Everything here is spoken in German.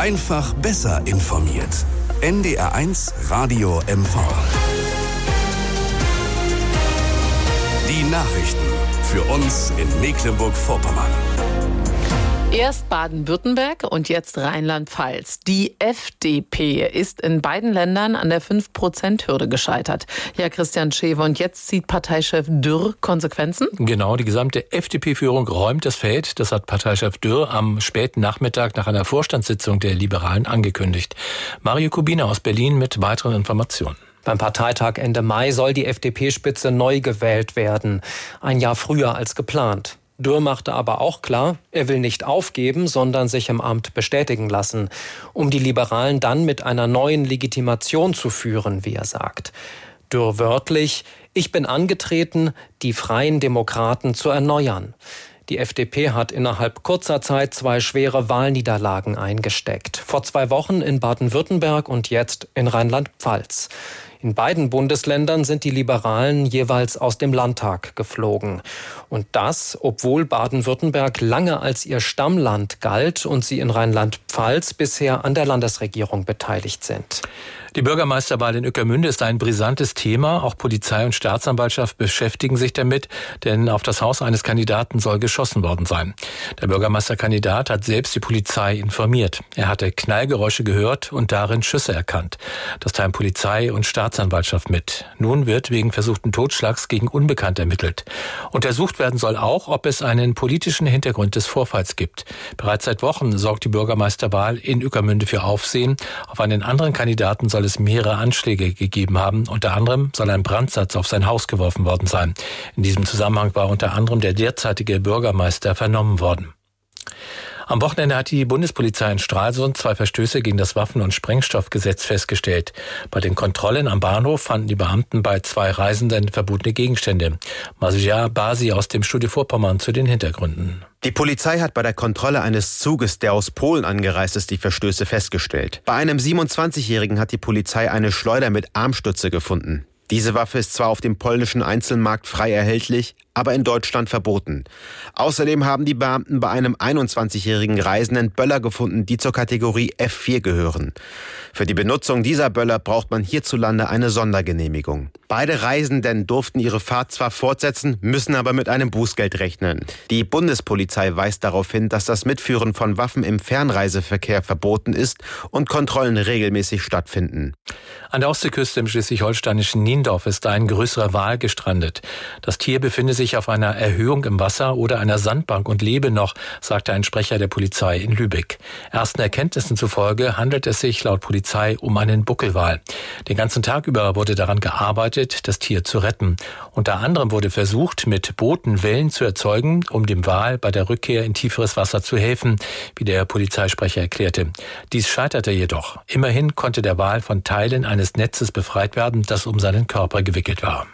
Einfach besser informiert. NDR1 Radio MV. Die Nachrichten für uns in Mecklenburg-Vorpommern. Erst Baden-Württemberg und jetzt Rheinland-Pfalz. Die FDP ist in beiden Ländern an der 5%-Hürde gescheitert. Ja, Christian Schewe, und jetzt zieht Parteichef Dürr Konsequenzen? Genau, die gesamte FDP-Führung räumt das Feld. Das hat Parteichef Dürr am späten Nachmittag nach einer Vorstandssitzung der Liberalen angekündigt. Mario Kubina aus Berlin mit weiteren Informationen. Beim Parteitag Ende Mai soll die FDP-Spitze neu gewählt werden. Ein Jahr früher als geplant. Dürr machte aber auch klar, er will nicht aufgeben, sondern sich im Amt bestätigen lassen, um die Liberalen dann mit einer neuen Legitimation zu führen, wie er sagt. Dürr wörtlich: Ich bin angetreten, die Freien Demokraten zu erneuern. Die FDP hat innerhalb kurzer Zeit 2 schwere Wahlniederlagen eingesteckt. Vor 2 Wochen in Baden-Württemberg und jetzt in Rheinland-Pfalz. In beiden Bundesländern sind die Liberalen jeweils aus dem Landtag geflogen. Und das, obwohl Baden-Württemberg lange als ihr Stammland galt und sie in Rheinland-Pfalz bisher an der Landesregierung beteiligt sind. Die Bürgermeisterwahl in Ueckermünde ist ein brisantes Thema. Auch Polizei und Staatsanwaltschaft beschäftigen sich damit, denn auf das Haus eines Kandidaten soll geschossen worden sein. Der Bürgermeisterkandidat hat selbst die Polizei informiert. Er hatte Knallgeräusche gehört und darin Schüsse erkannt. Das teilen Polizei und Staatsanwaltschaft mit. Nun wird wegen versuchten Totschlags gegen Unbekannt ermittelt. Untersucht werden soll auch, ob es einen politischen Hintergrund des Vorfalls gibt. Bereits seit Wochen sorgt die Bürgermeisterwahl in Ueckermünde für Aufsehen. Auf einen anderen Kandidaten soll es mehrere Anschläge gegeben haben. Unter anderem soll ein Brandsatz auf sein Haus geworfen worden sein. In diesem Zusammenhang war unter anderem der derzeitige Bürgermeister vernommen worden. Am Wochenende hat die Bundespolizei in Stralsund 2 Verstöße gegen das Waffen- und Sprengstoffgesetz festgestellt. Bei den Kontrollen am Bahnhof fanden die Beamten bei 2 Reisenden verbotene Gegenstände. Masija Basi aus dem Studio Vorpommern zu den Hintergründen. Die Polizei hat bei der Kontrolle eines Zuges, der aus Polen angereist ist, die Verstöße festgestellt. Bei einem 27-Jährigen hat die Polizei eine Schleuder mit Armstütze gefunden. Diese Waffe ist zwar auf dem polnischen Einzelmarkt frei erhältlich, aber in Deutschland verboten. Außerdem haben die Beamten bei einem 21-jährigen Reisenden Böller gefunden, die zur Kategorie F4 gehören. Für die Benutzung dieser Böller braucht man hierzulande eine Sondergenehmigung. Beide Reisenden durften ihre Fahrt zwar fortsetzen, müssen aber mit einem Bußgeld rechnen. Die Bundespolizei weist darauf hin, dass das Mitführen von Waffen im Fernreiseverkehr verboten ist und Kontrollen regelmäßig stattfinden. An der Ostseeküste im schleswig-holsteinischen Niendorf ist ein größerer Wal gestrandet. Das Tier befindet sich auf einer Erhöhung im Wasser oder einer Sandbank und lebe noch, sagte ein Sprecher der Polizei in Lübeck. Ersten Erkenntnissen zufolge handelt es sich laut Polizei um einen Buckelwal. Den ganzen Tag über wurde daran gearbeitet, das Tier zu retten. Unter anderem wurde versucht, mit Booten Wellen zu erzeugen, um dem Wal bei der Rückkehr in tieferes Wasser zu helfen, wie der Polizeisprecher erklärte. Dies scheiterte jedoch. Immerhin konnte der Wal von Teilen eines Netzes befreit werden, das um seinen Körper gewickelt war.